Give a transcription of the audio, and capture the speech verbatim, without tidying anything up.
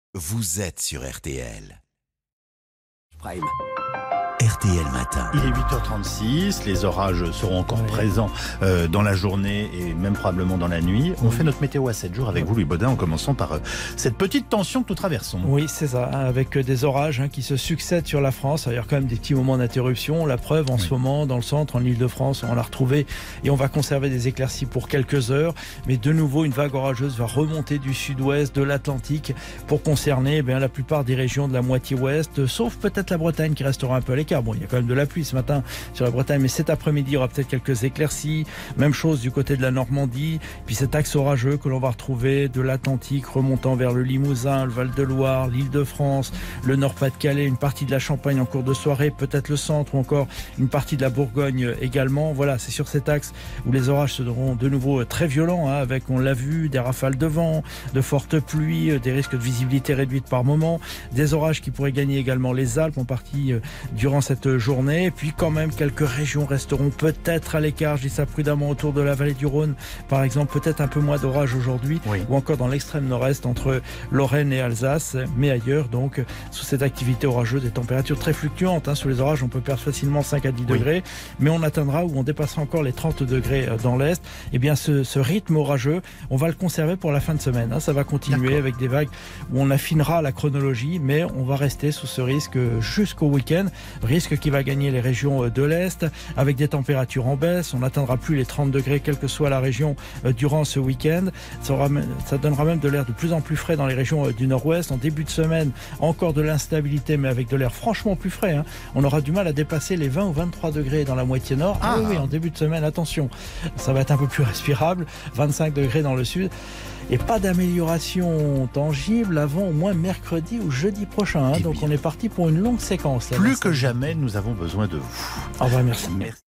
Vous êtes sur R T L. Prime. R T L Matin. Il est huit heures trente-six, les orages seront encore ouais. présents euh, dans la journée et même probablement dans la nuit. On oui. fait notre météo à sept jours avec vous, Louis Baudin, en commençant par euh, cette petite tension que nous traversons. Oui, c'est ça, hein, avec des orages hein, qui se succèdent sur la France. Il y a quand même des petits moments d'interruption. La preuve, en oui. ce moment, dans le centre, en Ile-de-France, on l'a retrouvé et on va conserver des éclaircies pour quelques heures. Mais de nouveau, une vague orageuse va remonter du sud-ouest, de l'Atlantique, pour concerner eh bien, la plupart des régions de la moitié ouest, sauf peut-être la Bretagne qui restera un peu à l'écart. Bon, il y a quand même de la pluie ce matin sur la Bretagne, mais cet après-midi, il y aura peut-être quelques éclaircies. Même chose du côté de la Normandie. Puis cet axe orageux que l'on va retrouver de l'Atlantique remontant vers le Limousin, le Val-de-Loire, l'Île-de-France, le Nord-Pas-de-Calais, une partie de la Champagne en cours de soirée, peut-être le centre ou encore une partie de la Bourgogne également. Voilà, c'est sur cet axe où les orages seront de nouveau très violents, hein, avec, on l'a vu, des rafales de vent, de fortes pluies, des risques de visibilité réduite par moment, des orages qui pourraient gagner également les Alpes en partie durant cette journée. Et puis quand même quelques régions resteront peut-être à l'écart, je dis ça prudemment, autour de la vallée du Rhône par exemple, peut-être un peu moins d'orage aujourd'hui, oui. ou encore dans l'extrême nord-est entre Lorraine et Alsace, mais ailleurs donc sous cette activité orageuse des températures très fluctuantes, hein. Sous les orages on peut perdre facilement cinq à dix oui. degrés, mais on atteindra ou on dépassera encore les trente degrés dans l'est. Et bien ce, ce rythme orageux on va le conserver pour la fin de semaine, hein. Ça va continuer D'accord. avec des vagues où on affinera la chronologie, mais on va rester sous ce risque jusqu'au week-end. Risque qui va gagner les régions de l'Est avec des températures en baisse. On n'atteindra plus les trente degrés quelle que soit la région durant ce week-end. Ça, aura, ça donnera même de l'air de plus en plus frais dans les régions du nord-ouest. En début de semaine, encore de l'instabilité, mais avec de l'air franchement plus frais, hein. On aura du mal à dépasser les vingt ou vingt-trois degrés dans la moitié nord. Ah, ah oui, oui, en début de semaine, attention, ça va être un peu plus respirable. vingt-cinq degrés dans le sud. Et pas d'amélioration tangible avant au moins mercredi ou jeudi prochain. Hein. Donc bien. On est parti pour une longue séquence. Là, plus que jamais, nous avons besoin de vous. Au revoir, merci. Merci.